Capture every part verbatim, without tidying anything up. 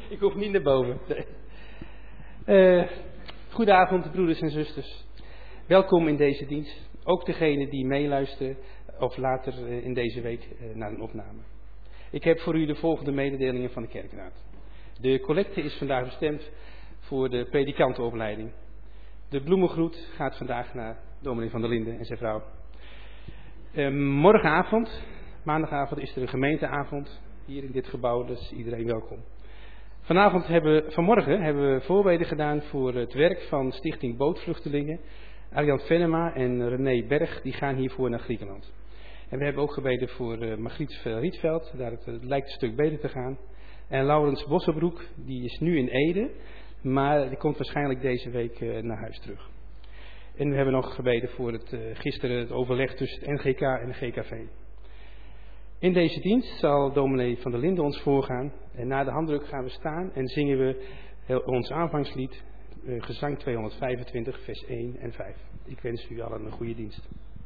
Ik hoef niet naar boven. Nee. Uh, goedenavond, broeders en zusters. Welkom in deze dienst. Ook degenen die meeluisteren of later in deze week uh, naar een opname. Ik heb voor u de volgende mededelingen van de kerkraad. De collecte is vandaag bestemd voor de predikantenopleiding. De bloemengroet gaat vandaag naar dominee Van der Linden en zijn vrouw. Uh, morgenavond, maandagavond, is er een gemeenteavond hier in dit gebouw, dus iedereen welkom. Vanavond hebben, vanmorgen hebben we voorbeden gedaan voor het werk van Stichting Bootvluchtelingen. Arjan Venema en René Berg, die gaan hiervoor naar Griekenland. En we hebben ook gebeden voor uh, Margriet Rietveld, daar het, het lijkt een stuk beter te gaan. En Laurens Bossenbroek, die is nu in Ede, maar die komt waarschijnlijk deze week uh, naar huis terug. En we hebben nog gebeden voor het, uh, gisteren het overleg tussen het N G K en de G K V. In deze dienst zal dominee Van der Linden ons voorgaan. En na de handdruk gaan we staan en zingen we ons aanvangslied, uh, gezang tweehonderdvijfentwintig, vers één en vijf. Ik wens u allen een goede dienst.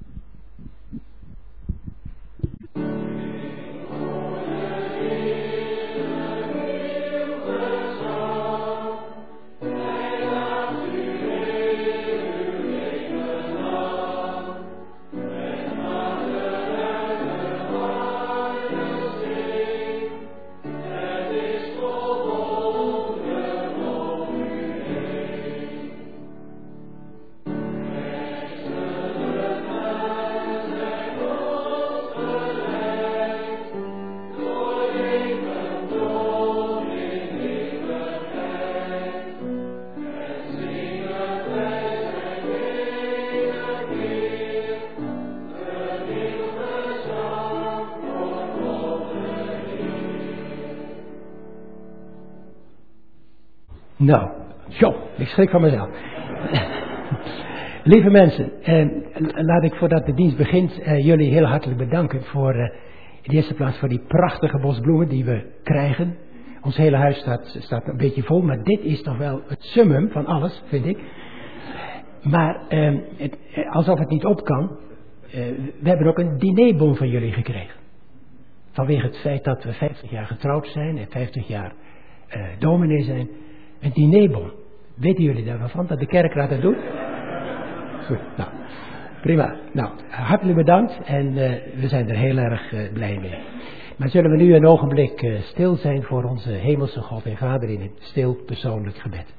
Nou, zo, ik schrik van mezelf. Lieve mensen, eh, laat ik voordat de dienst begint eh, jullie heel hartelijk bedanken voor eh, in de eerste plaats voor die prachtige bosbloemen die we krijgen. Ons hele huis staat, staat een beetje vol, maar dit is toch wel het summum van alles, vind ik. Maar eh, het, alsof het niet op kan, eh, we hebben ook een dinerbon van jullie gekregen. Vanwege het feit dat we vijftig jaar getrouwd zijn en vijftig jaar eh, dominee zijn. Een dinerbon. Weten jullie daarvan, dat de kerkraad dat doet? Goed, nou, prima. Nou, hartelijk bedankt en uh, we zijn er heel erg uh, blij mee. Maar zullen we nu een ogenblik uh, stil zijn voor onze hemelse God en Vader in een stil persoonlijk gebed.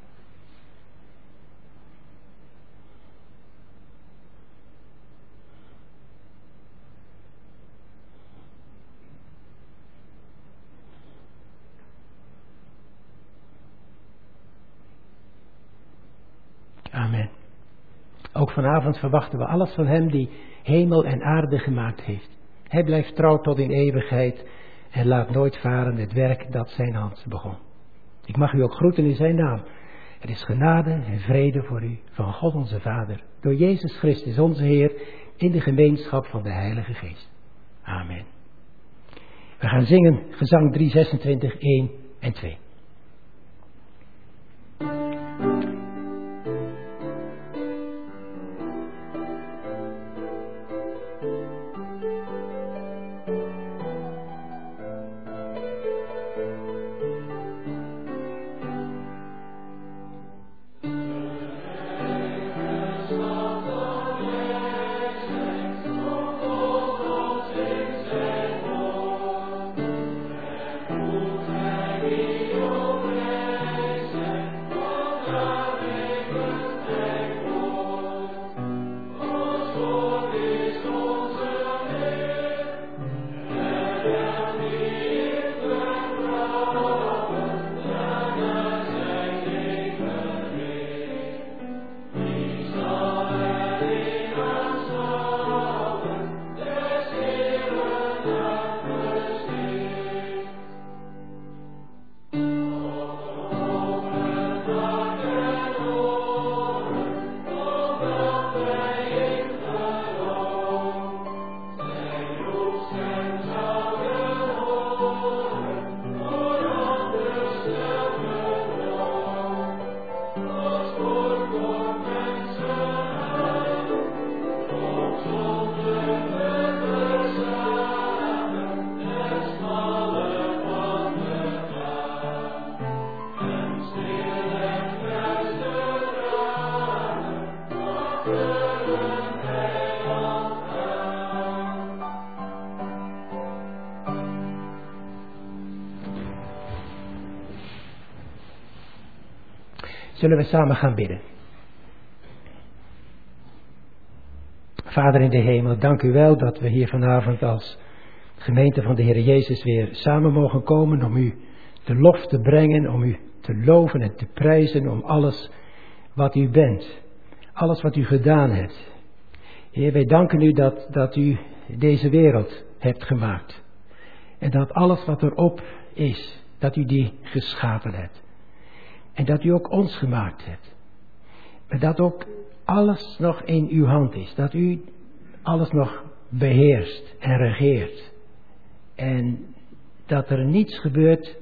Amen. Ook vanavond verwachten we alles van hem die hemel en aarde gemaakt heeft. Hij blijft trouw tot in eeuwigheid en laat nooit varen het werk dat zijn hand begon. Ik mag u ook groeten in zijn naam. Er is genade en vrede voor u van God onze Vader, door Jezus Christus onze Heer, in de gemeenschap van de Heilige Geest. Amen. We gaan zingen gezang driehonderdzesentwintig, één en twee. We Zullen we samen gaan bidden. Vader in de hemel, dank u wel dat we hier vanavond als gemeente van de Heer Jezus weer samen mogen komen om u de lof te brengen, om u te loven en te prijzen om alles wat u bent, alles wat u gedaan hebt. Heer, wij danken u dat, dat u deze wereld hebt gemaakt en dat alles wat erop is, dat u die geschapen hebt en dat u ook ons gemaakt hebt. Maar dat ook alles nog in uw hand is, dat u alles nog beheerst en regeert en dat er niets gebeurt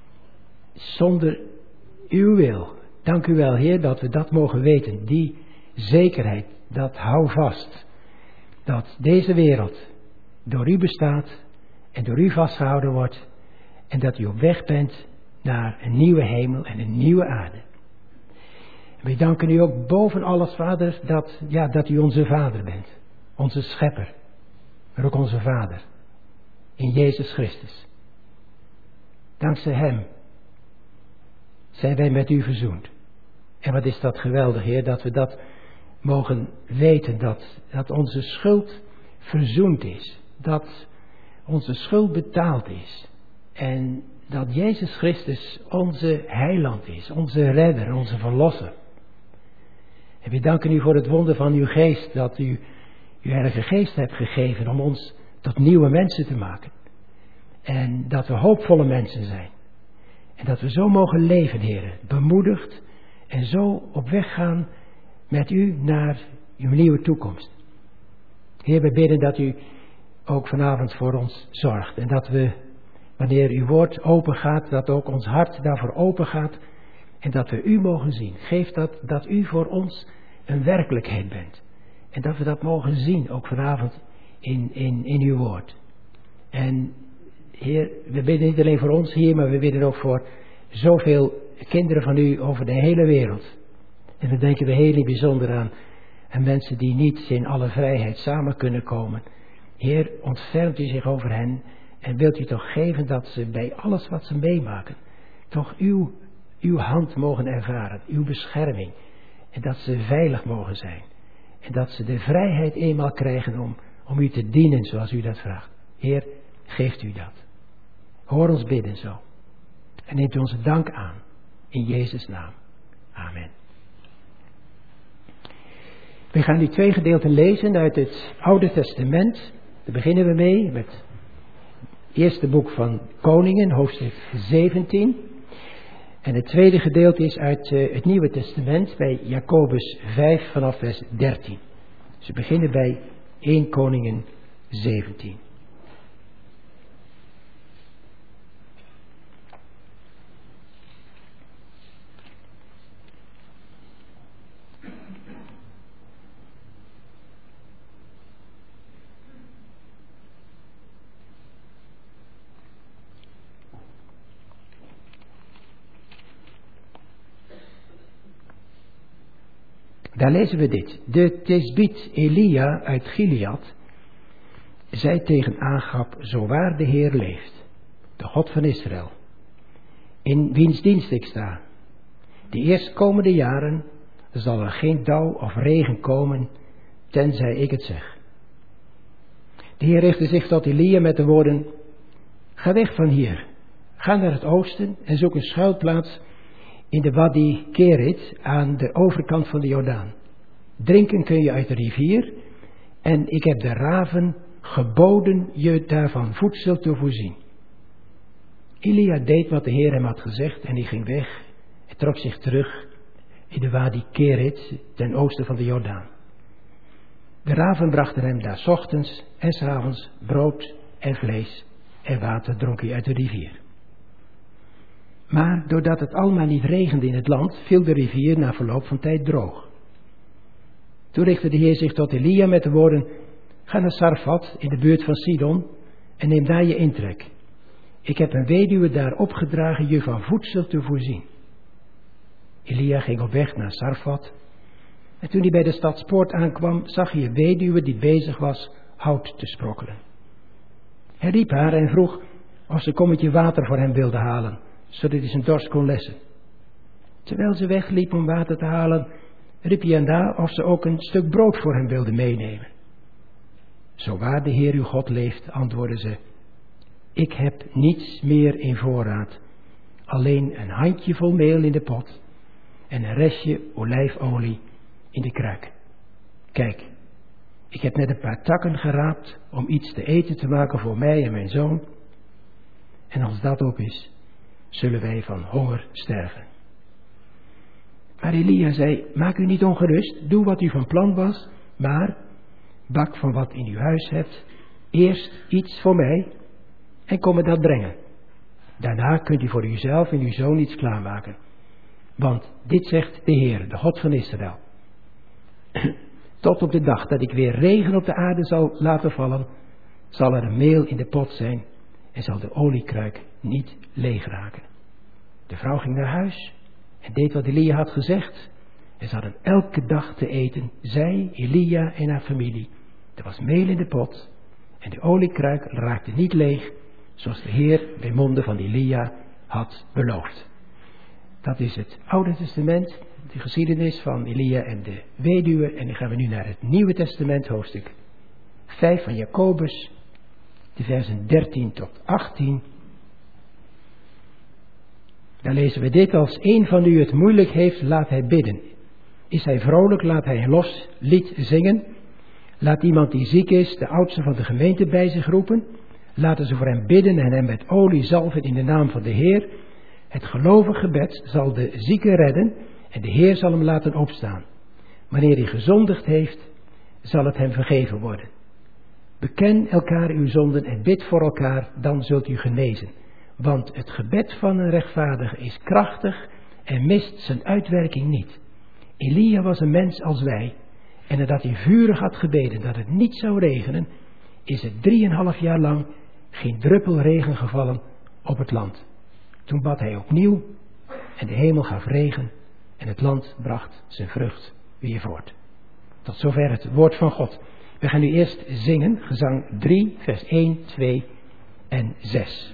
zonder uw wil. Dank u wel, Heer, dat we dat mogen weten. Die zekerheid, dat hou vast. Dat deze wereld door u bestaat en door u vastgehouden wordt. En dat u op weg bent naar een nieuwe hemel en een nieuwe aarde. En wij danken u ook boven alles, Vader, dat, ja, dat u onze Vader bent. Onze Schepper. Maar ook onze Vader. In Jezus Christus. Dankzij hem zijn wij met u verzoend. En wat is dat geweldig, Heer, dat we dat mogen weten, dat, dat onze schuld verzoend is. Dat onze schuld betaald is. En dat Jezus Christus onze heiland is, onze redder, onze verlosser. En we danken u voor het wonder van uw geest, dat u uw Heilige Geest hebt gegeven om ons tot nieuwe mensen te maken. En dat we hoopvolle mensen zijn. En dat we zo mogen leven, Heer, bemoedigd en zo op weg gaan met u naar uw nieuwe toekomst. Heer, we bidden dat u ook vanavond voor ons zorgt. En dat we, wanneer uw woord open gaat, dat ook ons hart daarvoor open gaat. En dat we u mogen zien. Geef dat, dat u voor ons een werkelijkheid bent. En dat we dat mogen zien, ook vanavond in, in, in uw woord. En Heer, we bidden niet alleen voor ons hier, maar we bidden ook voor zoveel kinderen van u over de hele wereld. En dan denken we heel bijzonder aan, aan mensen die niet in alle vrijheid samen kunnen komen. Heer, ontfermt u zich over hen en wilt u toch geven dat ze bij alles wat ze meemaken, toch uw, uw hand mogen ervaren, uw bescherming. En dat ze veilig mogen zijn. En dat ze de vrijheid eenmaal krijgen om, om u te dienen zoals u dat vraagt. Heer, geeft u dat. Hoor ons bidden zo. En neemt u onze dank aan. In Jezus' naam. Amen. We gaan nu twee gedeelten lezen uit het Oude Testament. Daar beginnen we mee met het eerste boek van Koningen, hoofdstuk zeventien. En het tweede gedeelte is uit uh, het Nieuwe Testament bij Jacobus vijf vanaf vers dertien. Dus we beginnen bij eerste Koningen zeventien. Daar lezen we dit. De Tisbiet Elia uit Gilead zei tegen Agab, zo waar de Heer leeft, de God van Israël, in wiens dienst ik sta. De eerstkomende jaren zal er geen dauw of regen komen, tenzij ik het zeg. De Heer richtte zich tot Elia met de woorden, ga weg van hier, ga naar het oosten en zoek een schuilplaats in de Wadi Kerit aan de overkant van de Jordaan. Drinken kun je uit de rivier en ik heb de raven geboden je daarvan voedsel te voorzien. Elia deed wat de Heer hem had gezegd en hij ging weg en trok zich terug in de Wadi Kerit ten oosten van de Jordaan. De raven brachten hem daar 's ochtends en 's avonds brood en vlees en water dronk hij uit de rivier. Maar doordat het allemaal niet regende in het land, viel de rivier na verloop van tijd droog. Toen richtte de Heer zich tot Elia met de woorden, ga naar Sarfat in de buurt van Sidon en neem daar je intrek. Ik heb een weduwe daar opgedragen je van voedsel te voorzien. Elia ging op weg naar Sarfat en toen hij bij de stadspoort aankwam, zag hij een weduwe die bezig was hout te sprokkelen. Hij riep haar en vroeg of ze een kommetje water voor hem wilde halen, zodat hij zijn dorst kon lessen. Terwijl ze wegliep om water te halen, riep hij hen daar of ze ook een stuk brood voor hem wilden meenemen. Zo waar de Heer uw God leeft, antwoordden ze, ik heb niets meer in voorraad, alleen een handjevol meel in de pot en een restje olijfolie in de kruik. Kijk, ik heb net een paar takken geraapt om iets te eten te maken voor mij en mijn zoon. En als dat op is, zullen wij van honger sterven. Maar Elia zei, maak u niet ongerust, doe wat u van plan was, maar bak van wat in uw huis hebt, eerst iets voor mij en kom me dat brengen. Daarna kunt u voor uzelf en uw zoon iets klaarmaken. Want dit zegt de Heer, de God van Israël. Tot op de dag dat ik weer regen op de aarde zal laten vallen, zal er een meel in de pot zijn en zal de oliekruik niet leeg raken. De vrouw ging naar huis en deed wat Elia had gezegd. En ze hadden elke dag te eten, zij, Elia en haar familie. Er was meel in de pot en de oliekruik raakte niet leeg, zoals de Heer bij monden van Elia had beloofd. Dat is het Oude Testament, de geschiedenis van Elia en de weduwe. En dan gaan we nu naar het Nieuwe Testament, hoofdstuk vijf van Jacobus, de versen dertien tot achttien. Daar lezen we dit: als een van u het moeilijk heeft, laat hij bidden. Is hij vrolijk, laat hij een los lied zingen. Laat iemand die ziek is, de oudste van de gemeente, bij zich roepen. Laten ze voor hem bidden en hem met olie zalven in de naam van de Heer. Het gelovig gebed zal de zieke redden en de Heer zal hem laten opstaan. Wanneer hij gezondigd heeft, zal het hem vergeven worden. Beken elkaar uw zonden en bid voor elkaar, dan zult u genezen. Want het gebed van een rechtvaardige is krachtig en mist zijn uitwerking niet. Elia was een mens als wij, en nadat hij vurig had gebeden dat het niet zou regenen, is het drieënhalf jaar lang geen druppel regen gevallen op het land. Toen bad hij opnieuw en de hemel gaf regen en het land bracht zijn vrucht weer voort. Tot zover het woord van God. We gaan nu eerst zingen, gezang drie, vers één, twee en zes.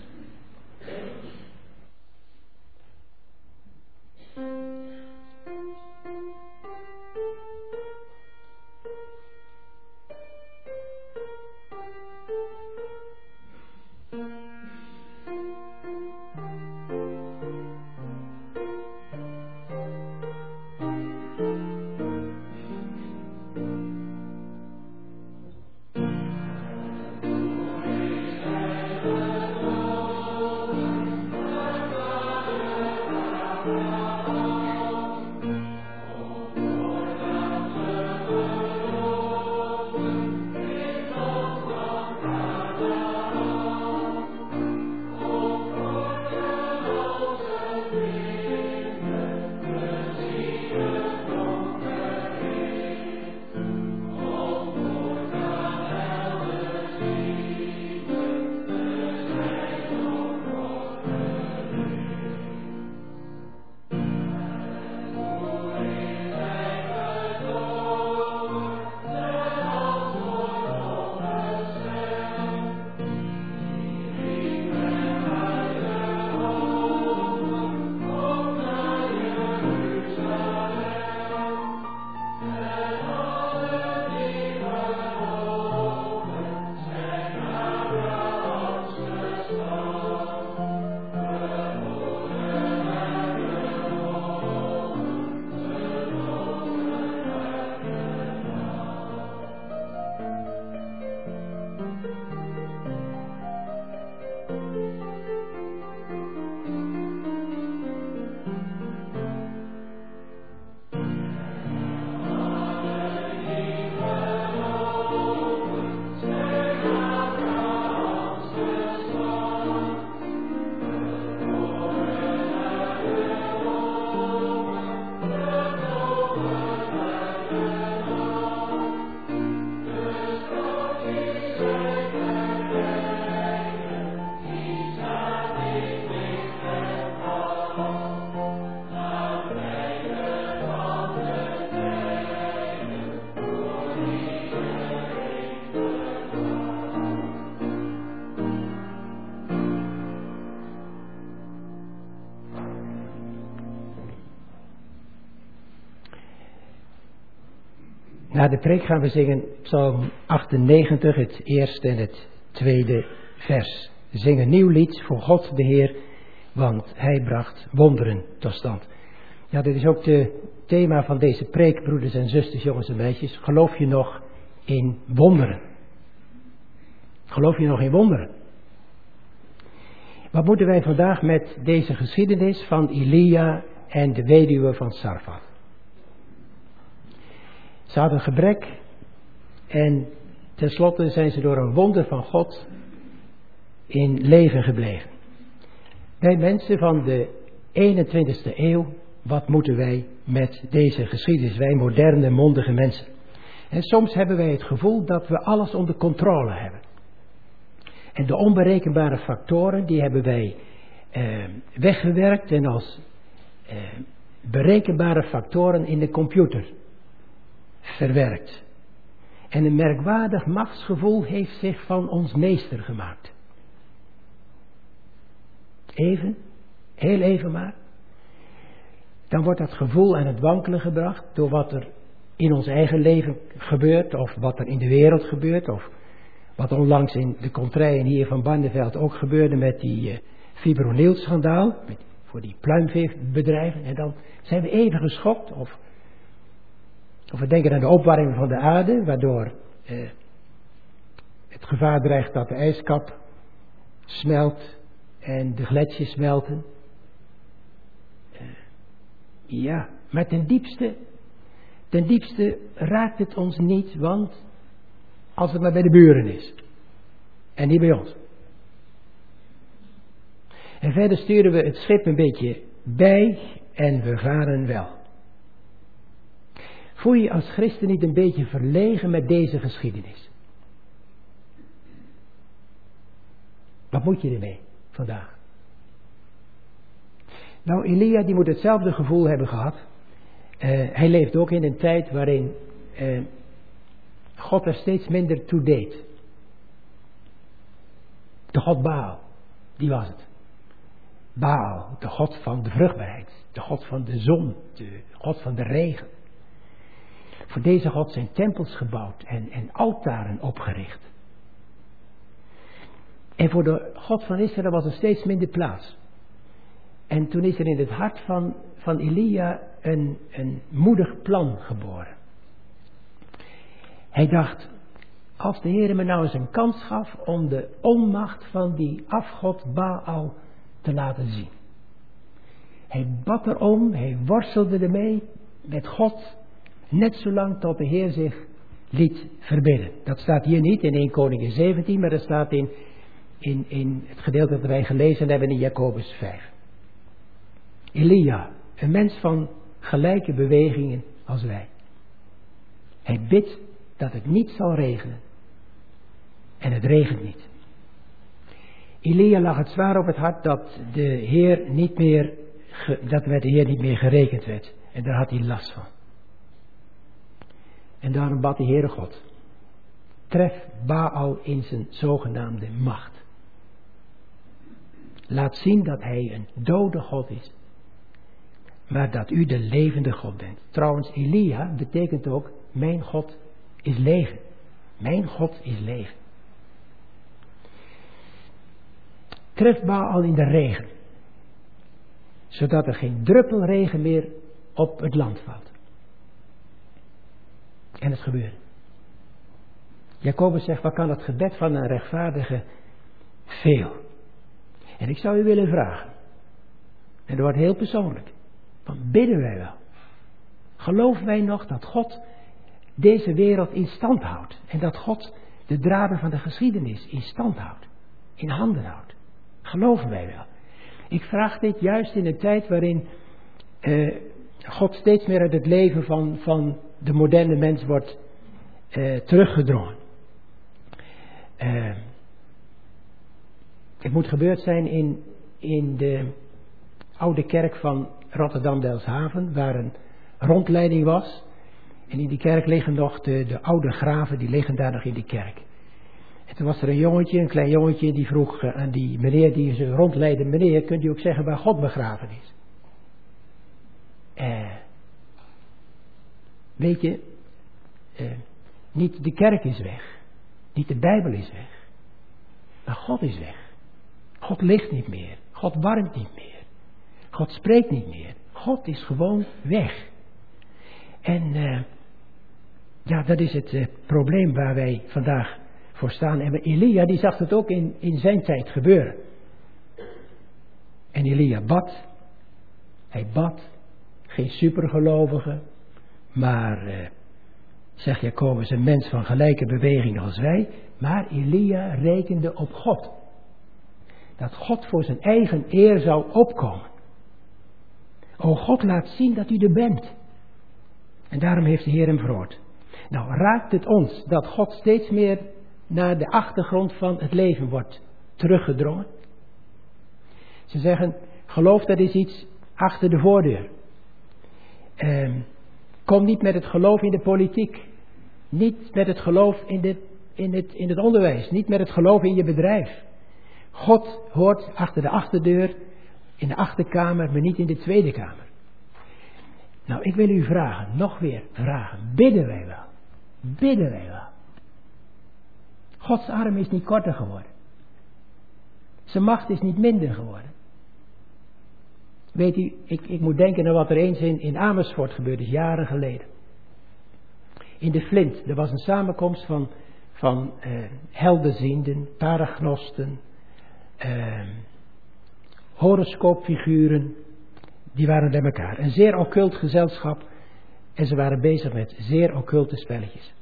Na de preek gaan we zingen Psalm achtennegentig, het eerste en het tweede vers. Zing een nieuw lied voor God de Heer, want Hij bracht wonderen tot stand. Ja, dit is ook het thema van deze preek, broeders en zusters, jongens en meisjes. Geloof je nog in wonderen? Geloof je nog in wonderen? Wat moeten wij vandaag met deze geschiedenis van Elia en de weduwe van Sarfat? Ze hadden gebrek en tenslotte zijn ze door een wonder van God in leven gebleven. Wij mensen van de eenentwintigste eeuw, wat moeten wij met deze geschiedenis? Wij moderne, mondige mensen. En soms hebben wij het gevoel dat we alles onder controle hebben. En de onberekenbare factoren, die hebben wij eh, weggewerkt en als eh, berekenbare factoren in de computer verwerkt. En een merkwaardig machtsgevoel heeft zich van ons meester gemaakt. Even, heel even maar. Dan wordt dat gevoel aan het wankelen gebracht door wat er in ons eigen leven gebeurt, of wat er in de wereld gebeurt, of wat onlangs in de contraien hier van Barneveld ook gebeurde met die uh, fipronil-schandaal, voor die pluimveebedrijven. En dan zijn we even geschokt, of, of we denken aan de opwarming van de aarde, waardoor uh, het gevaar dreigt dat de ijskap smelt en de gletsjers smelten. Uh, ja, maar ten diepste, ten diepste raakt het ons niet, want als het maar bij de buren is. En niet bij ons. En verder sturen we het schip een beetje bij en we varen wel. Voel je als christen niet een beetje verlegen met deze geschiedenis? Wat moet je ermee vandaag? Nou, Elia die moet hetzelfde gevoel hebben gehad. Uh, hij leeft ook in een tijd waarin uh, God er steeds minder toe deed. De God Baal, die was het. Baal, de God van de vruchtbaarheid, de God van de zon, de God van de regen. Voor deze God zijn tempels gebouwd en, en altaren opgericht. En voor de God van Israël was er steeds minder plaats. En toen is er in het hart van, van Elia een, een moedig plan geboren. Hij dacht, als de Heer me nou eens een kans gaf om de onmacht van die afgod Baal te laten zien. Hij bad erom, hij worstelde ermee met God, net zolang tot de Heer zich liet verbidden. Dat staat hier niet in Eerste Koningen zeventien, maar dat staat in, in, in het gedeelte dat wij gelezen hebben in Jacobus vijf. Elia, een mens van gelijke bewegingen als wij. Hij bidt dat het niet zal regenen. En het regent niet. Elia lag het zwaar op het hart dat de Heer niet meer, dat met de Heer niet meer gerekend werd. En daar had hij last van. En daarom bad de Heere God. Tref Baal in zijn zogenaamde macht. Laat zien dat hij een dode God is. Maar dat u de levende God bent. Trouwens, Elia betekent ook, mijn God is leven. Mijn God is leven. Tref Baal in de regen. Zodat er geen druppel regen meer op het land valt. En het gebeurde. Jacobus zegt, wat kan het gebed van een rechtvaardige veel? En ik zou u willen vragen. En dat wordt heel persoonlijk. Want bidden wij wel? Geloven wij nog dat God deze wereld in stand houdt? En dat God de draden van de geschiedenis in stand houdt? In handen houdt? Geloven wij wel? Ik vraag dit juist in een tijd waarin uh, God steeds meer uit het leven van, van de moderne mens wordt uh, teruggedrongen. Uh, het moet gebeurd zijn in, in de oude kerk van Rotterdam-Delfshaven, waar een rondleiding was. En in die kerk liggen nog de, de oude graven, die liggen daar nog in die kerk. En toen was er een jongetje, een klein jongetje, die vroeg aan die meneer die ze rondleidde, meneer, kunt u ook zeggen waar God begraven is? Eh, weet je, uh, niet de kerk is weg. Niet de Bijbel is weg. Maar God is weg. God ligt niet meer. God warmt niet meer. God spreekt niet meer. God is gewoon weg. En uh, ja, dat is het uh, probleem waar wij vandaag voor staan. En Elia die zag het ook in, in zijn tijd gebeuren. En Elia bad. Hij bad. Geen supergelovige. Maar, uh, zegt Jacobus, een mens van gelijke beweging als wij. Maar Elia rekende op God. Dat God voor zijn eigen eer zou opkomen. O God, laat zien dat u er bent. En daarom heeft de Heer hem verhoord. Nou, raakt het ons dat God steeds meer naar de achtergrond van het leven wordt teruggedrongen? Ze zeggen, geloof dat is iets achter de voordeur. Uh, kom niet met het geloof in de politiek. Niet met het geloof in, de, in, het, in het onderwijs. Niet met het geloof in je bedrijf. God hoort achter de achterdeur, in de achterkamer, maar niet in de tweede kamer. Nou, ik wil u vragen, nog weer vragen. Bidden wij wel? Bidden wij wel? Gods arm is niet korter geworden. Zijn macht is niet minder geworden. Weet u, ik, ik moet denken aan wat er eens in, in Amersfoort gebeurde, jaren geleden. In de Flint, er was een samenkomst van, van uh, helderzienden, paragnosten, uh, horoscoopfiguren, die waren bij elkaar. Een zeer occult gezelschap en ze waren bezig met zeer occulte spelletjes.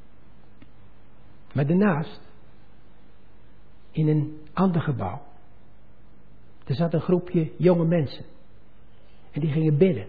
Maar daarnaast, in een ander gebouw, er zat een groepje jonge mensen. En die gingen bidden.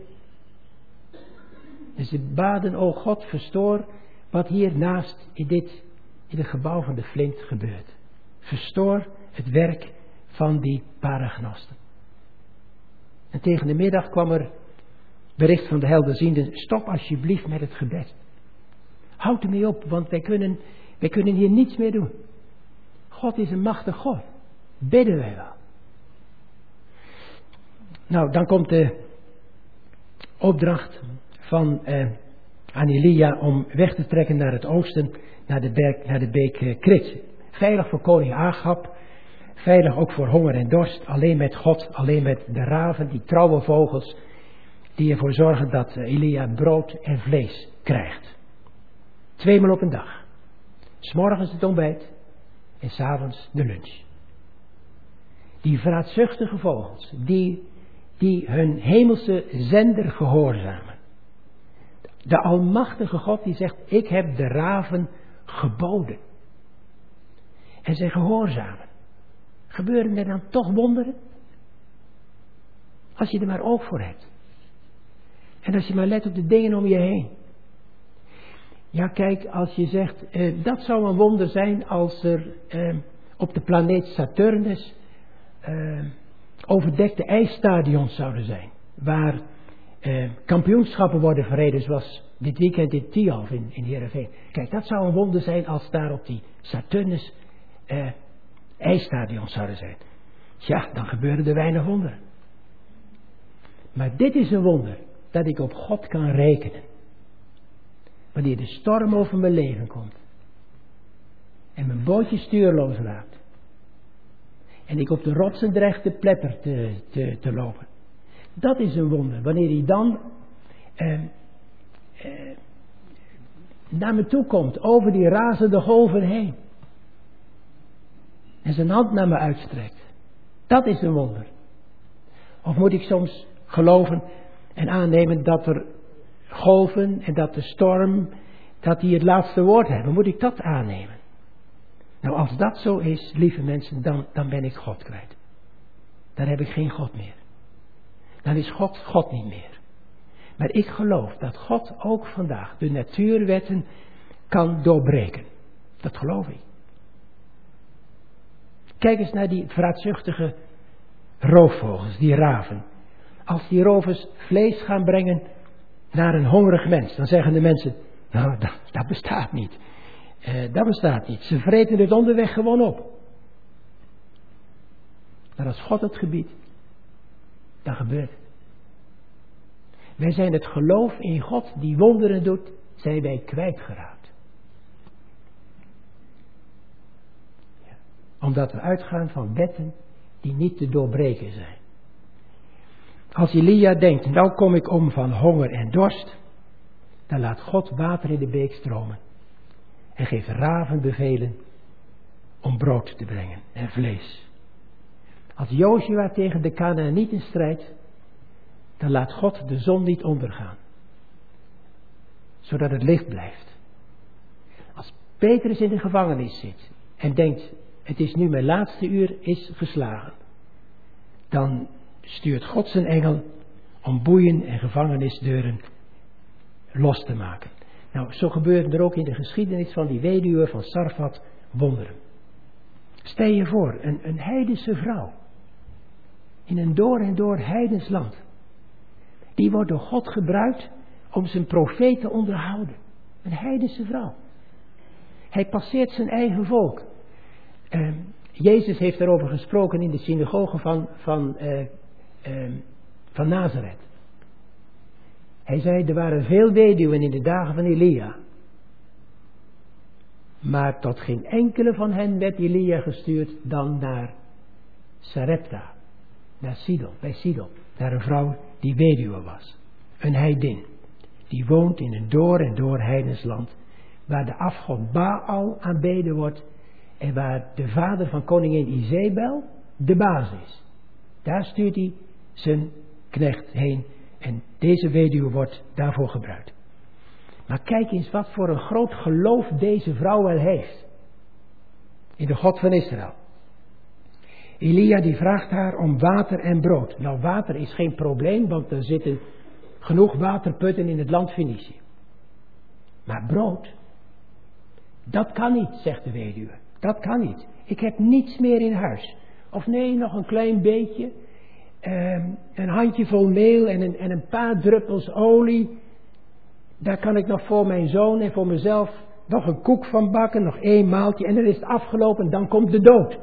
En ze baden, o God, verstoor wat hiernaast in dit, in het gebouw van de Flint gebeurt. Verstoor het werk van die paragnosten. En tegen de middag kwam er bericht van de helderzienden, stop alsjeblieft met het gebed. Houd ermee op, want wij kunnen, wij kunnen hier niets meer doen. God is een machtig God. Bidden wij wel. Nou, dan komt de opdracht van uh, aan Elia om weg te trekken naar het oosten, naar de, berg, naar de beek uh, Krit. Veilig voor koning Agab, veilig ook voor honger en dorst, alleen met God, alleen met de raven, die trouwe vogels, die ervoor zorgen dat uh, Elia brood en vlees krijgt. Tweemaal op een dag. 'S Morgens het ontbijt en 's avonds de lunch. Die vraatzuchtige vogels, die, die hun hemelse zender gehoorzamen. De almachtige God die zegt, ik heb de raven geboden. En zij gehoorzamen. Gebeuren er dan toch wonderen? Als je er maar oog voor hebt. En als je maar let op de dingen om je heen. Ja, kijk, als je zegt, eh, dat zou een wonder zijn als er eh, op de planeet Saturnus eh, overdekte ijsstadions zouden zijn. Waar eh, kampioenschappen worden verreden, zoals dit weekend in Tialf in, in Heerenveen. Kijk, dat zou een wonder zijn als daar op die Saturnus eh, ijsstadions zouden zijn. Ja, dan gebeuren er weinig wonderen. Maar dit is een wonder, dat ik op God kan rekenen. Wanneer de storm over mijn leven komt. En mijn bootje stuurloos laat. En ik op de rotsen dreig te pletter te, te, te lopen. Dat is een wonder. Wanneer hij dan eh, eh, naar me toe komt. Over die razende golven heen. En zijn hand naar me uitstrekt. Dat is een wonder. Of moet ik soms geloven en aannemen dat er golven en dat de storm, dat die het laatste woord hebben. Moet ik dat aannemen? Nou, als dat zo is, lieve mensen, dan, dan ben ik God kwijt. Dan heb ik geen God meer. Dan is God God niet meer. Maar ik geloof dat God ook vandaag de natuurwetten kan doorbreken. Dat geloof ik. Kijk eens naar die vraatzuchtige roofvogels, die raven. Als die rovers vlees gaan brengen naar een hongerig mens, dan zeggen de mensen, nou, dat, dat bestaat niet. Uh, dat bestaat niet. Ze vreten het onderweg gewoon op. Maar als God het gebiedt, dan gebeurt het. Wij zijn het geloof in God die wonderen doet zijn wij kwijtgeraakt. Ja. Omdat we uitgaan van wetten die niet te doorbreken zijn. Als Elia denkt, nou kom ik om van honger en dorst, dan laat God water in de beek stromen en geeft raven bevelen om brood te brengen en vlees. Als Jozua tegen de Kanaanieten strijdt, dan laat God de zon niet ondergaan, zodat het licht blijft. Als Petrus in de gevangenis zit en denkt, het is nu mijn laatste uur is geslagen, dan stuurt God zijn engel om boeien en gevangenisdeuren los te maken. Nou, zo gebeurt er ook in de geschiedenis van die weduwe van Sarfat wonderen. Stel je voor, een, een heidense vrouw, in een door en door heidens land, die wordt door God gebruikt om zijn profeet te onderhouden. Een heidense vrouw. Hij passeert zijn eigen volk. Uh, Jezus heeft daarover gesproken in de synagoge van, van, uh, uh, van Nazareth. Hij zei, er waren veel weduwen in de dagen van Elia. Maar tot geen enkele van hen werd Elia gestuurd dan naar Sarepta. Naar Sidon, bij Sidon. Naar een vrouw die weduwe was. Een heidin. Die woont in een door en door heidensland. Waar de afgod Baal aanbeden wordt. En waar de vader van koningin Izebel de baas is. Daar stuurt hij zijn knecht heen. En deze weduwe wordt daarvoor gebruikt. Maar kijk eens wat voor een groot geloof deze vrouw wel heeft. In de God van Israël. Elia die vraagt haar om water en brood. Nou, water is geen probleem, want er zitten genoeg waterputten in het land Fenicië. Maar brood, dat kan niet, zegt de weduwe. Dat kan niet. Ik heb niets meer in huis. Of nee, nog een klein beetje. Um, een handjevol meel en een, en een paar druppels olie. Daar kan ik nog voor mijn zoon en voor mezelf nog een koek van bakken. Nog één maaltje en dan is het afgelopen. Dan komt de dood.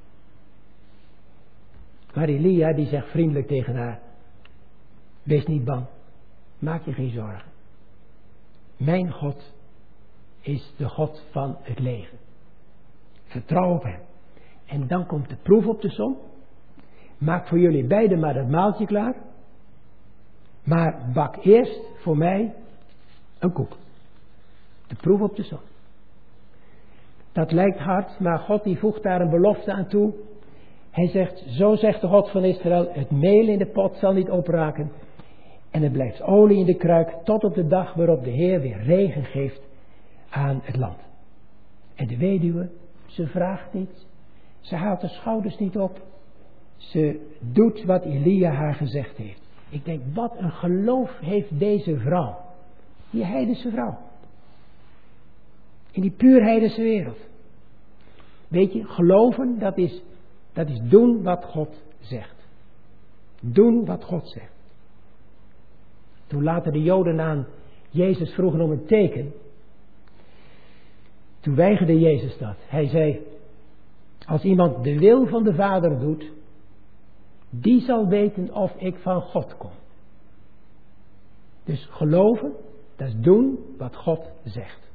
Maar Elia die zegt vriendelijk tegen haar. Wees niet bang. Maak je geen zorgen. Mijn God is de God van het leven. Vertrouw op hem. En dan komt de proef op de som. Maak voor jullie beiden maar dat maaltje klaar. Maar bak eerst voor mij een koek. De proef op de som. Dat lijkt hard, maar God die voegt daar een belofte aan toe. Hij zegt, zo zegt de God van Israël, het meel in de pot zal niet opraken. En er blijft olie in de kruik tot op de dag waarop de Heer weer regen geeft aan het land. En de weduwe, ze vraagt niet. Ze haalt de schouders niet op. Ze doet wat Elia haar gezegd heeft. Ik denk, wat een geloof heeft deze vrouw. Die heidense vrouw. In die puur heidense wereld. Weet je, geloven, dat is, dat is doen wat God zegt. Doen wat God zegt. Toen later de Joden aan Jezus vroegen om een teken. Toen weigerde Jezus dat. Hij zei, als iemand de wil van de Vader doet, die zal weten of ik van God kom. Dus geloven, dat is doen wat God zegt.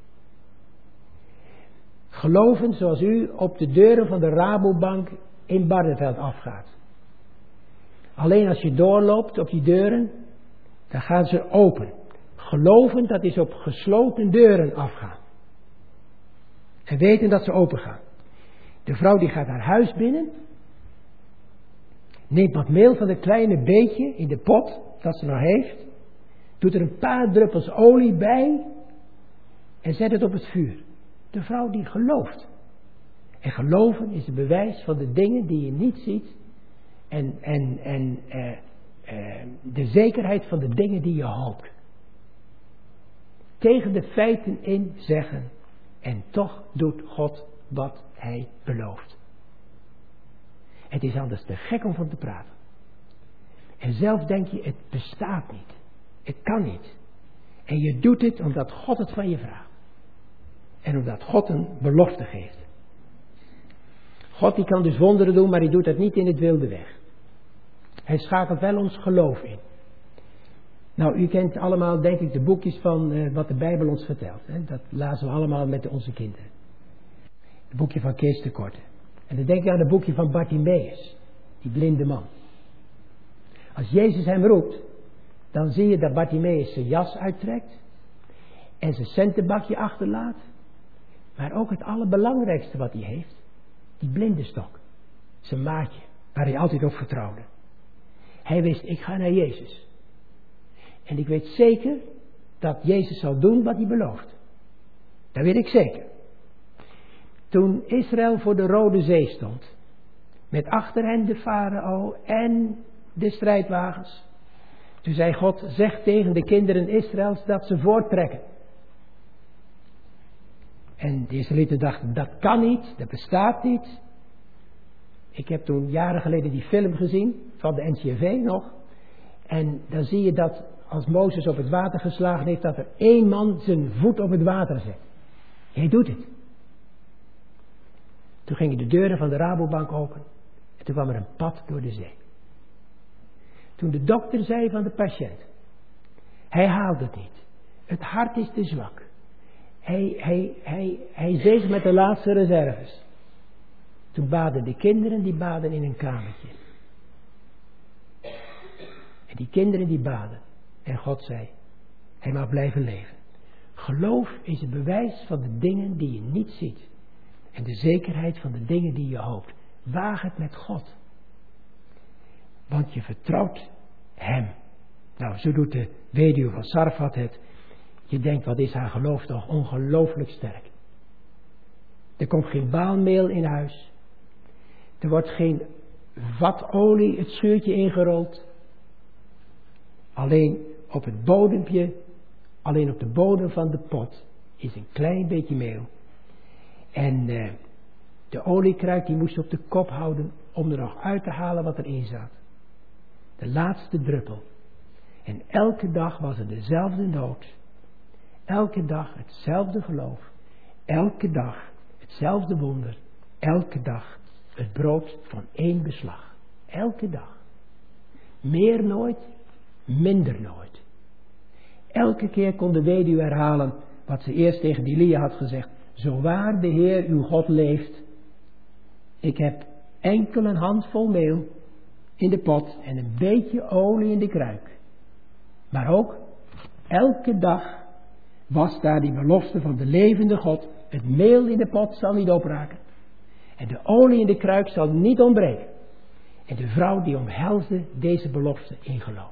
Geloven zoals u op de deuren van de Rabobank in Barneveld afgaat. Alleen als je doorloopt op die deuren, dan gaan ze open. Geloven, dat is op gesloten deuren afgaan. En weten dat ze open gaan. De vrouw die gaat haar huis binnen. Neemt wat meel van een kleine beetje in de pot dat ze nog heeft. Doet er een paar druppels olie bij. En zet het op het vuur. De vrouw die gelooft. En geloven is een bewijs van de dingen die je niet ziet. En, en, en eh, eh, de zekerheid van de dingen die je hoopt. Tegen de feiten in zeggen. En toch doet God wat hij belooft. Het is anders te gek om van te praten. En zelf denk je, het bestaat niet. Het kan niet. En je doet het omdat God het van je vraagt. En omdat God een belofte geeft. God die kan dus wonderen doen, maar hij doet dat niet in het wilde weg. Hij schakelt wel ons geloof in. Nou, u kent allemaal, denk ik, de boekjes van uh, wat de Bijbel ons vertelt. Hè? Dat lazen we allemaal met onze kinderen. Het boekje van Kees de Korte. En dan denk ik aan het boekje van Bartimaeus, die blinde man. Als Jezus hem roept, dan zie je dat Bartimaeus zijn jas uittrekt en zijn centenbakje achterlaat. Maar ook het allerbelangrijkste wat hij heeft, die blinde stok. Zijn maatje, waar hij altijd op vertrouwde. Hij wist, ik ga naar Jezus. En ik weet zeker dat Jezus zal doen wat hij belooft. Dat weet ik zeker. Toen Israël voor de Rode Zee stond, met achter hen de farao en de strijdwagens. Toen zei God, zeg tegen de kinderen Israëls dat ze voorttrekken. En de Israëlieten dachten, dat kan niet, dat bestaat niet. Ik heb toen jaren geleden die film gezien, van de N C R V nog. En dan zie je dat als Mozes op het water geslagen heeft, dat er één man zijn voet op het water zet. Hij doet het. Toen gingen de deuren van de Rabobank open. En toen kwam er een pad door de zee. Toen de dokter zei van de patiënt, hij haalt het niet. Het hart is te zwak. Hij, hij, hij, hij zeeg met de laatste reserves. Toen baden de kinderen, die baden in een kamertje. En die kinderen die baden. En God zei, hij mag blijven leven. Geloof is het bewijs van de dingen die je niet ziet. En de zekerheid van de dingen die je hoopt. Waag het met God. Want je vertrouwt hem. Nou, zo doet de weduwe van Sarfat het. Je denkt, wat is haar geloof toch ongelooflijk sterk. Er komt geen baalmeel in huis. Er wordt geen vat olie het schuurtje ingerold. Alleen op het bodempje, alleen op de bodem van de pot is een klein beetje meel. En uh, de oliekruik die moest op de kop houden om er nog uit te halen wat erin zat. De laatste druppel. En elke dag was er dezelfde nood. Elke dag hetzelfde geloof. Elke dag hetzelfde wonder. Elke dag het brood van één beslag. Elke dag. Meer nooit, minder nooit. Elke keer kon de weduwe herhalen wat ze eerst tegen Elia had gezegd. Zo waar de Heer uw God leeft. Ik heb enkel een handvol meel in de pot en een beetje olie in de kruik. Maar ook elke dag was daar die belofte van de levende God. Het meel in de pot zal niet opraken. En de olie in de kruik zal niet ontbreken. En de vrouw die omhelsde deze belofte in geloof.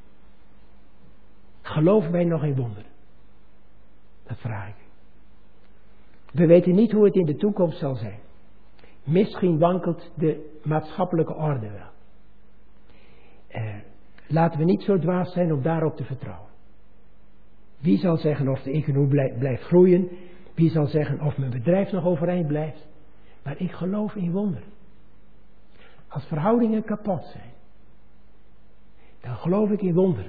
Geloven wij nog in wonderen? Dat vraag ik. We weten niet hoe het in de toekomst zal zijn. Misschien wankelt de maatschappelijke orde wel. Eh, laten we niet zo dwaas zijn om daarop te vertrouwen. Wie zal zeggen of de economie blijft, blijft groeien? Wie zal zeggen of mijn bedrijf nog overeind blijft? Maar ik geloof in wonderen. Als verhoudingen kapot zijn, dan geloof ik in wonderen.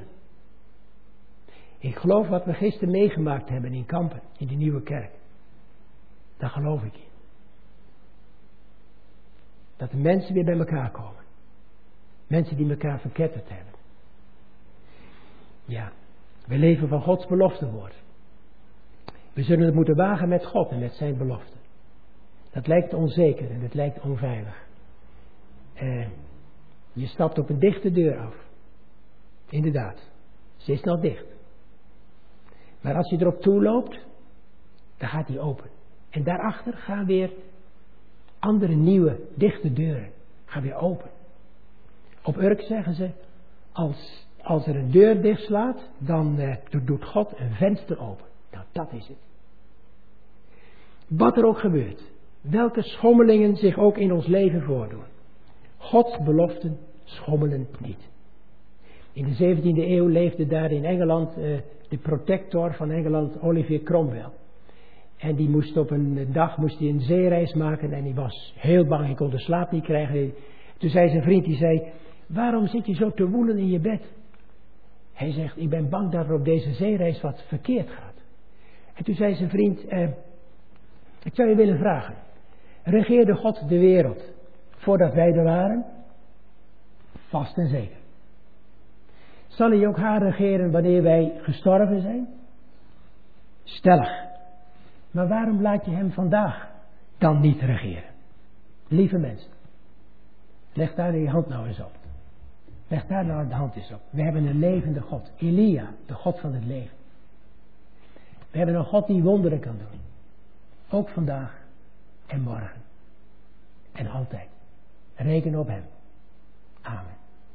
Ik geloof wat we gisteren meegemaakt hebben in Kampen, in de Nieuwe Kerk. Daar geloof ik in. Dat de mensen weer bij elkaar komen. Mensen die elkaar verketterd hebben. Ja, we leven van Gods beloftewoord. We zullen het moeten wagen met God en met zijn belofte. Dat lijkt onzeker en het lijkt onveilig. Uh, je stapt op een dichte deur af. Inderdaad, ze is nog dicht. Maar als je erop toe loopt, dan gaat die open. En daarachter gaan weer andere nieuwe, dichte deuren. Gaan weer open. Op Urk zeggen ze, als, als er een deur dichtslaat, dan uh, doet God een venster open. Nou, dat is het. Wat er ook gebeurt. Welke schommelingen zich ook in ons leven voordoen. Gods beloften schommelen niet. In de zeventiende eeuw leefde daar in Engeland uh, de protector van Engeland, Oliver Cromwell. En die moest op een dag moest hij een zeereis maken en hij was heel bang, hij kon de slaap niet krijgen. Toen zei zijn vriend, die zei, waarom zit je zo te woelen in je bed? Hij zegt, ik ben bang dat er op deze zeereis wat verkeerd gaat. En toen zei zijn vriend, eh, ik zou je willen vragen, regeerde God de wereld voordat wij er waren? Vast en zeker. Zal hij ook haar regeren wanneer wij gestorven zijn? Stellig. Maar waarom laat je hem vandaag dan niet regeren? Lieve mensen, leg daar je hand nou eens op. Leg daar nou de hand eens op. We hebben een levende God. Elia, de God van het leven. We hebben een God die wonderen kan doen. Ook vandaag en morgen. En altijd. Reken op hem. Amen.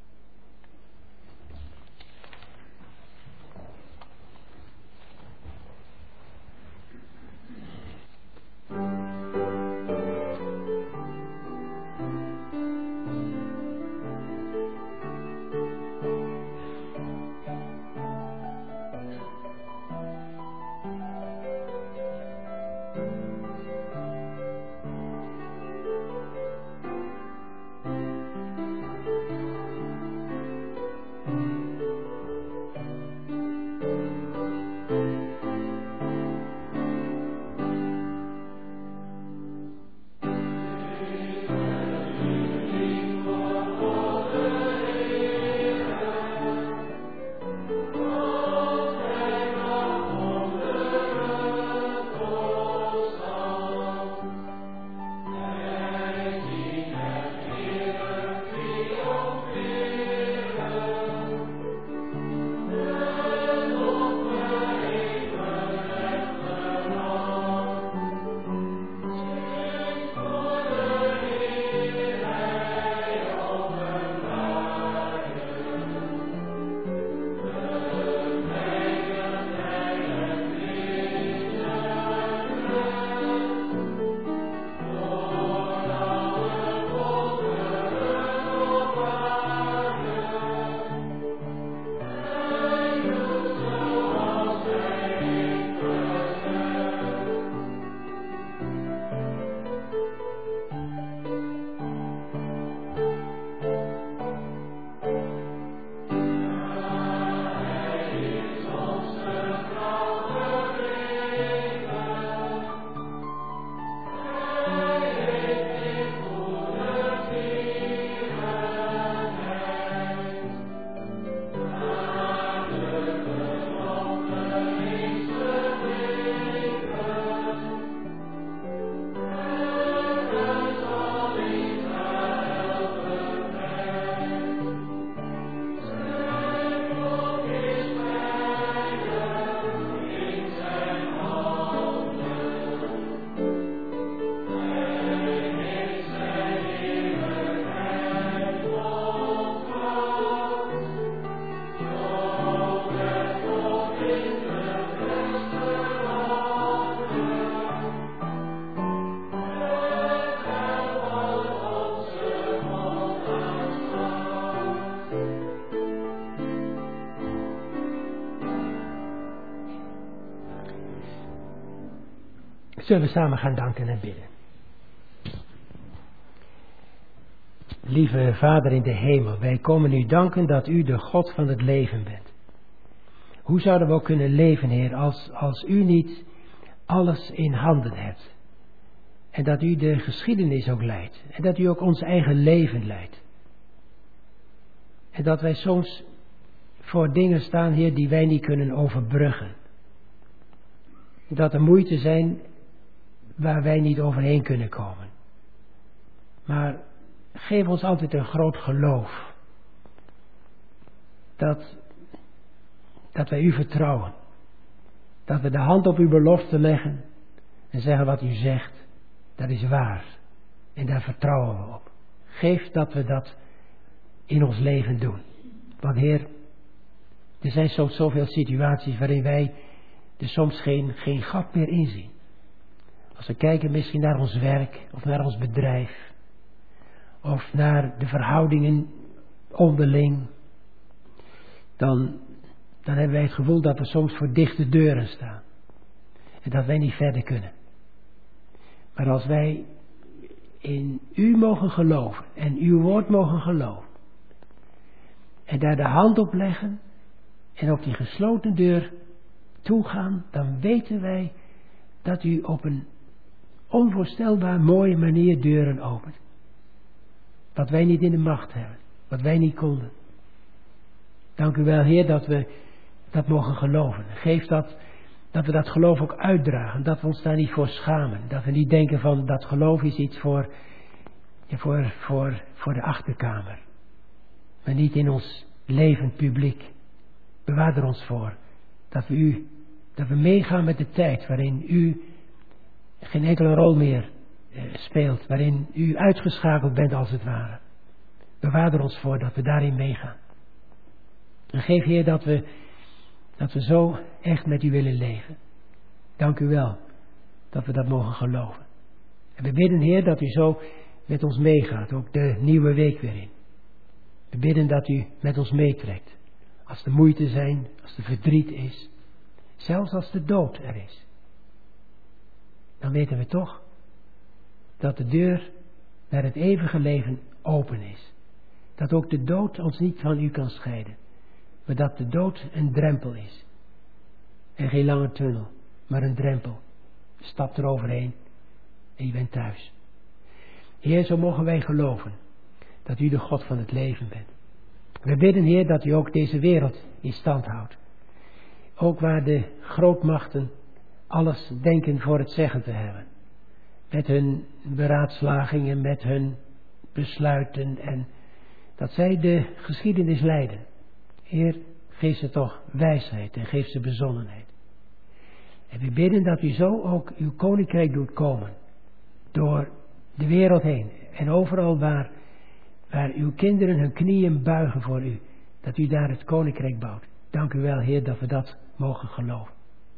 Zullen we samen gaan danken en bidden. Lieve Vader in de hemel, wij komen u danken dat u de God van het leven bent. Hoe zouden we ook kunnen leven, Heer, als, als u niet alles in handen hebt. En dat u de geschiedenis ook leidt. En dat u ook ons eigen leven leidt. En dat wij soms voor dingen staan, Heer, die wij niet kunnen overbruggen. Dat er moeite zijn waar wij niet overheen kunnen komen. Maar geef ons altijd een groot geloof. Dat, dat wij u vertrouwen. Dat we de hand op uw belofte leggen. En zeggen wat u zegt. Dat is waar. En daar vertrouwen we op. Geef dat we dat in ons leven doen. Want Heer, er zijn soms zoveel situaties waarin wij er soms geen, geen gat meer inzien. Als we kijken misschien naar ons werk of naar ons bedrijf. Of naar de verhoudingen onderling. Dan, dan hebben wij het gevoel dat we soms voor dichte deuren staan. En dat wij niet verder kunnen. Maar als wij in u mogen geloven en uw woord mogen geloven. En daar de hand op leggen en op die gesloten deur toegaan, dan weten wij dat u op een onvoorstelbaar mooie manier deuren opent. Wat wij niet in de macht hebben, wat wij niet konden. Dank u wel, Heer, dat we dat mogen geloven. Geef dat, dat we dat geloof ook uitdragen. Dat we ons daar niet voor schamen. Dat we niet denken van dat geloof is iets voor, ja, voor, voor, voor de achterkamer. Maar niet in ons levend publiek. Bewaar er ons voor. Dat we, u, dat we meegaan met de tijd waarin u geen enkele rol meer eh, speelt. Waarin u uitgeschakeld bent als het ware. Bewaar er ons voor dat we daarin meegaan. En geef, Heer, dat we, dat we zo echt met u willen leven. Dank u wel dat we dat mogen geloven. En we bidden, Heer, dat u zo met ons meegaat. Ook de nieuwe week weer in. We bidden dat u met ons meetrekt. Als er moeite zijn, als er verdriet is. Zelfs als de dood er is. Dan weten we toch dat de deur naar het eeuwige leven open is. Dat ook de dood ons niet van u kan scheiden. Maar dat de dood een drempel is. En geen lange tunnel, maar een drempel. Je stapt er overheen en je bent thuis. Heer, zo mogen wij geloven dat u de God van het leven bent. We bidden, Heer, dat u ook deze wereld in stand houdt. Ook waar de grootmachten alles denken voor het zeggen te hebben. Met hun beraadslagingen, met hun besluiten en dat zij de geschiedenis leiden. Heer, geef ze toch wijsheid en geef ze bezonnenheid. En we bidden dat u zo ook uw koninkrijk doet komen. Door de wereld heen. En overal waar, waar uw kinderen hun knieën buigen voor u. Dat u daar het koninkrijk bouwt. Dank u wel, Heer, dat we dat mogen geloven.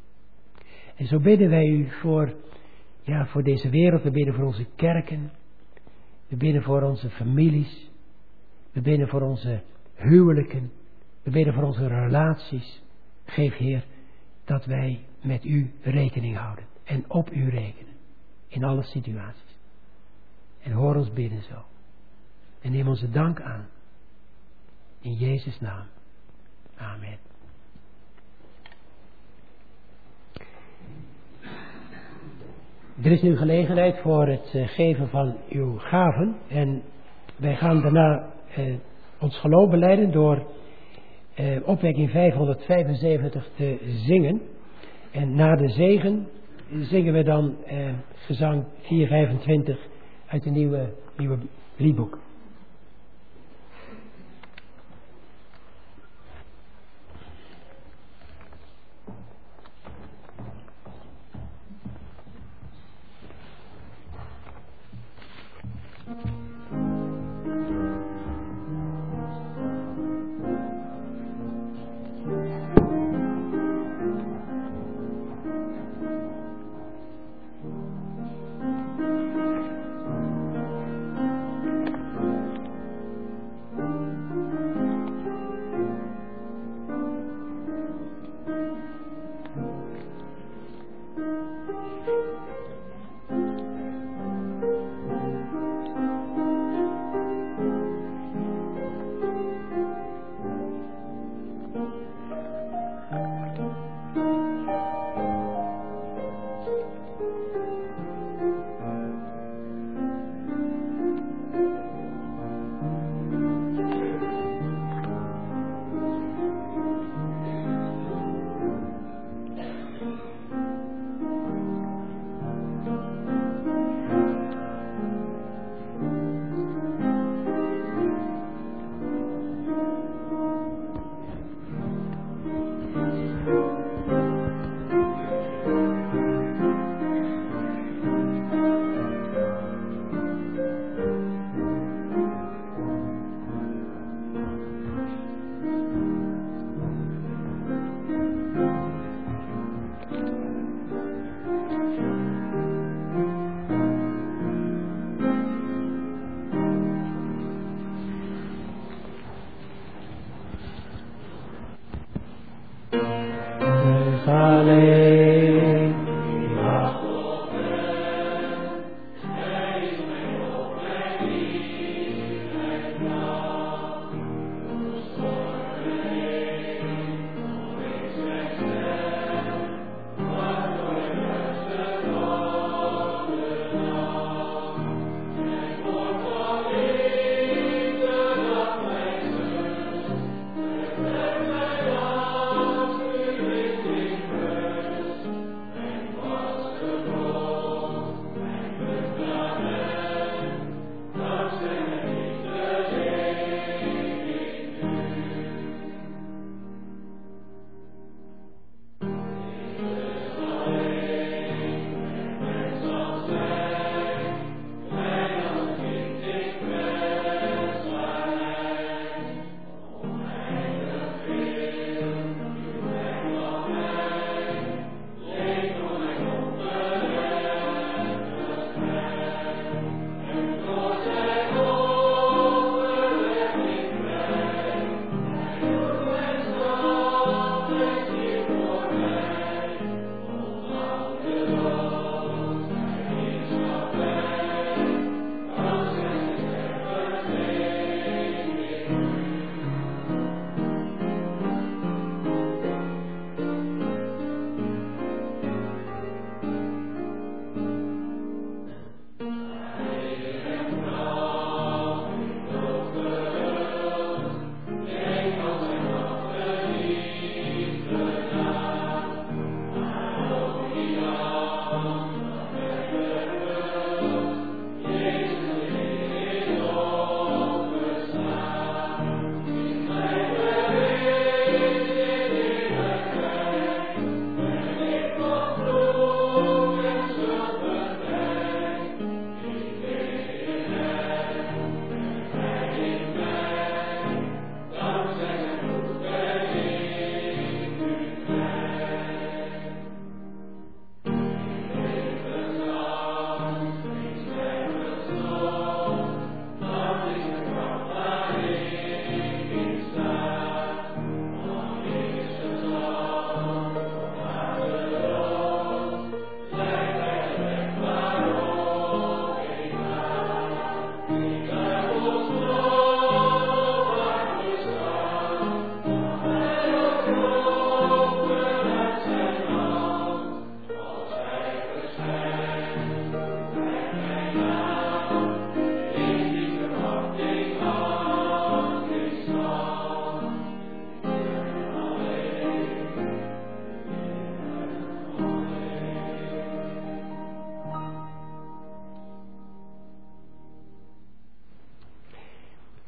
En zo bidden wij u voor, ja, voor deze wereld. We bidden voor onze kerken. We bidden voor onze families. We bidden voor onze huwelijken. We bidden voor onze relaties. Geef, Heer, dat wij met u rekening houden. En op u rekenen. In alle situaties. En hoor ons bidden zo. En neem onze dank aan. In Jezus' naam. Amen. Er is nu gelegenheid voor het geven van uw gaven. En wij gaan daarna eh, ons geloof belijden door eh, opwekking vijfhonderdvijfenzeventig te zingen. En na de zegen zingen we dan eh, gezang vierhonderdvijfentwintig uit het nieuwe, nieuwe liedboek.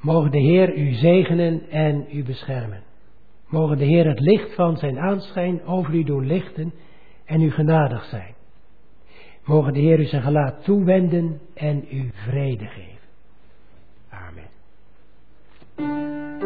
Mogen de Heer u zegenen en u beschermen. Mogen de Heer het licht van zijn aanschijn over u doen lichten en u genadig zijn. Mogen de Heer u zijn gelaat toewenden en u vrede geven. Amen.